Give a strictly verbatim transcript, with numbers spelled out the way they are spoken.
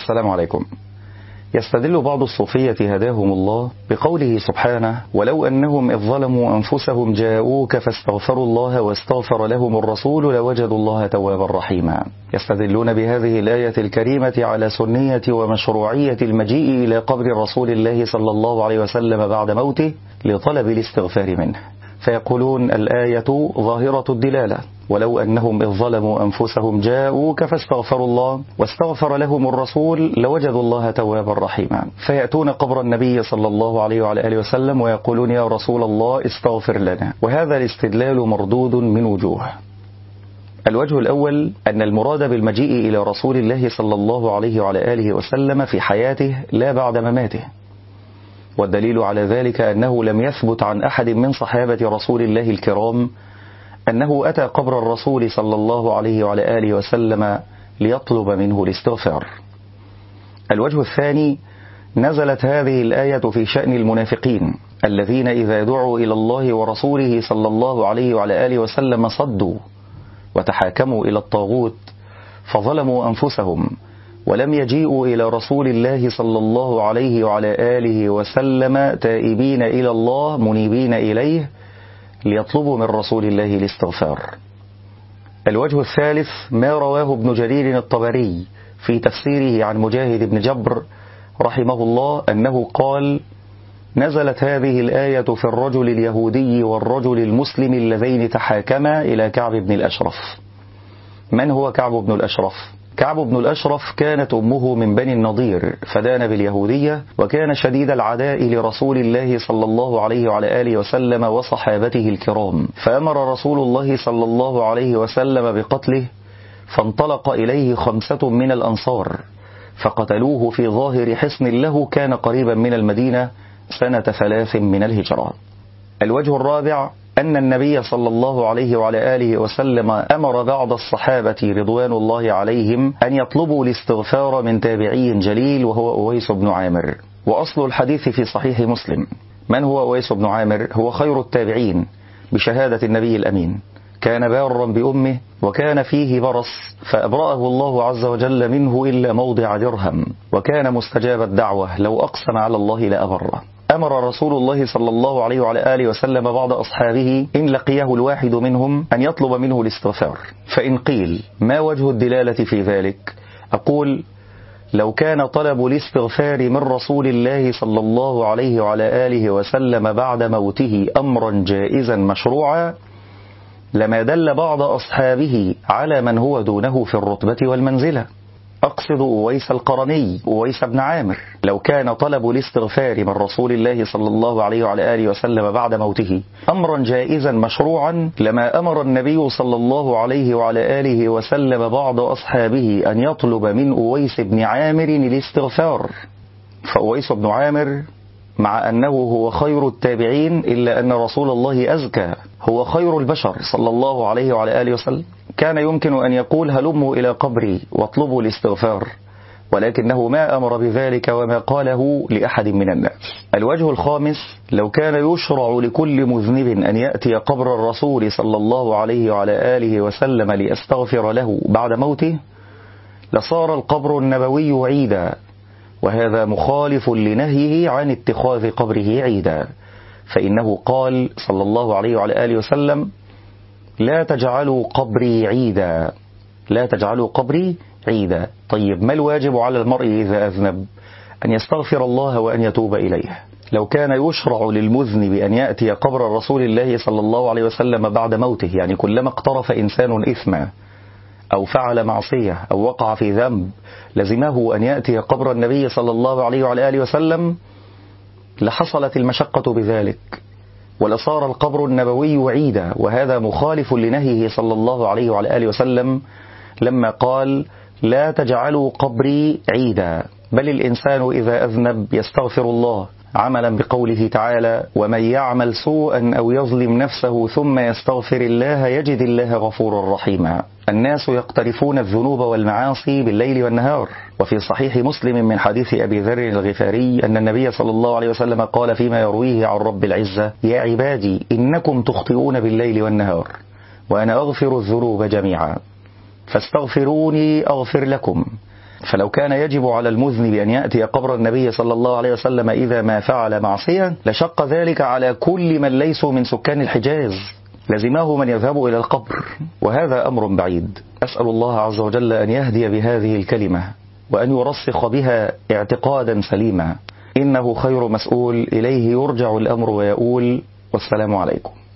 السلام عليكم. يستدل بعض الصوفية هداهم الله بقوله سبحانه: ولو أنهم إذ ظلموا أنفسهم جاءوك فاستغفروا الله واستغفر لهم الرسول لوجدوا الله توابا رحيما. يستدلون بهذه الآية الكريمة على سنية ومشروعية المجيء إلى قبر رسول الله صلى الله عليه وسلم بعد موته لطلب الاستغفار منه، فيقولون الآية ظاهرة الدلالة: ولو أنهم إذ ظلموا أنفسهم جاءوك فاستغفروا الله واستغفر لهم الرسول لوجدوا الله توابا رحيما. فيأتون قبر النبي صلى الله عليه وعلى آله وسلم ويقولون: يا رسول الله استغفر لنا. وهذا الاستدلال مردود من وجوه. الوجه الأول أن المراد بالمجيء إلى رسول الله صلى الله عليه وعلى آله وسلم في حياته لا بعد مماته، والدليل على ذلك أنه لم يثبت عن أحد من صحابة رسول الله الكرام أنه أتى قبر الرسول صلى الله عليه وعلى آله وسلم ليطلب منه الاستغفار. الوجه الثاني: نزلت هذه الآية في شأن المنافقين الذين إذا دعوا إلى الله ورسوله صلى الله عليه وعلى آله وسلم صدوا وتحاكموا إلى الطاغوت فظلموا أنفسهم ولم يجيئوا إلى رسول الله صلى الله عليه وعلى آله وسلم تائبين إلى الله منيبين إليه ليطلبوا من رسول الله الاستغفار. الوجه الثالث: ما رواه ابن جرير الطبري في تفسيره عن مجاهد بن جبر رحمه الله أنه قال: نزلت هذه الآية في الرجل اليهودي والرجل المسلم اللذين تحاكما إلى كعب بن الأشرف. من هو كعب بن الأشرف؟ كعب بن الأشرف كانت أمه من بني النضير فدان باليهودية، وكان شديد العداء لرسول الله صلى الله عليه وعلى آله وسلم وصحابته الكرام، فأمر رسول الله صلى الله عليه وسلم بقتله، فانطلق إليه خمسة من الأنصار فقتلوه في ظاهر حصن له كان قريبا من المدينة سنة ثلاث من الهجرة. الوجه الرابع: أن النبي صلى الله عليه وعلى آله وسلم أمر بعض الصحابة رضوان الله عليهم أن يطلبوا الاستغفار من تابعي جليل وهو أويس بن عامر. وأصل الحديث في صحيح مسلم. من هو أويس بن عامر؟ هو خير التابعين بشهادة النبي الأمين، كان بارا بأمه وكان فيه برص فأبرأه الله عز وجل منه إلا موضع درهم، وكان مستجاب الدعوة لو أقسم على الله لأبره. أمر رسول الله صلى الله عليه وعلى آله وسلم بعض أصحابه إن لقيه الواحد منهم أن يطلب منه الاستغفار. فإن قيل ما وجه الدلالة في ذلك؟ أقول: لو كان طلب الاستغفار من رسول الله صلى الله عليه وعلى آله وسلم بعد موته أمرا جائزا مشروعا لما دل بعض أصحابه على من هو دونه في الرتبة والمنزلة. أقصد أويس القرني، أويس بن عامر. لو كان طلب الاستغفار من رسول الله صلى الله عليه وعلى آله وسلم بعد موته أمرا جائزا مشروعا لما أمر النبي صلى الله عليه وعلى آله وسلم بعض أصحابه أن يطلب من أويس بن عامر الاستغفار. فأويس بن عامر مع أنه هو خير التابعين إلا أن رسول الله أزكى، هو خير البشر صلى الله عليه وعلى آله وسلم، كان يمكن أن يقول: هلموا إلى قبري واطلبوا الاستغفار، ولكنه ما أمر بذلك وما قاله لأحد من الناس. الوجه الخامس: لو كان يشرع لكل مذنب أن يأتي قبر الرسول صلى الله عليه وعلى آله وسلم ليستغفر له بعد موته لصار القبر النبوي عيدا، وهذا مخالف لنهيه عن اتخاذ قبره عيدا، فإنه قال صلى الله عليه وعلى آله وسلم: لا تجعلوا قبري عيدا، لا تجعلوا قبري عيدا. طيب ما الواجب على المرء إذا أذنب؟ أن يستغفر الله وأن يتوب إليه. لو كان يشرع للمذنب أن يأتي قبر رسول الله صلى الله عليه وسلم بعد موته، يعني كلما اقترف إنسان إثما أو فعل معصية أو وقع في ذنب لزمه أن يأتي قبر النبي صلى الله عليه وعلى آله وسلم لحصلت المشقة بذلك ولصار القبر النبوي عيدا، وهذا مخالف لنهيه صلى الله عليه وعلى آله وسلم لما قال: لا تجعلوا قبري عيدا. بل الإنسان إذا أذنب يستغفر الله عملا بقوله تعالى: ومن يعمل سوءا أو يظلم نفسه ثم يستغفر الله يجد الله غفورا رحيما. الناس يقترفون الذنوب والمعاصي بالليل والنهار. وفي صحيح مسلم من حديث أبي ذر الغفاري أن النبي صلى الله عليه وسلم قال فيما يرويه عن رب العزة: يا عبادي إنكم تخطئون بالليل والنهار وأنا أغفر الذنوب جميعا فاستغفروني أغفر لكم فلو كان يجب على المذنب أن يأتي قبر النبي صلى الله عليه وسلم إذا ما فعل معصية لشق ذلك على كل من ليسوا من سكان الحجاز، لزمه من يذهب إلى القبر، وهذا أمر بعيد. أسأل الله عز وجل أن يهدي بهذه الكلمة وأن يرسخ بها اعتقادا سليما، إنه خير مسؤول إليه يرجع الأمر ويقول. والسلام عليكم.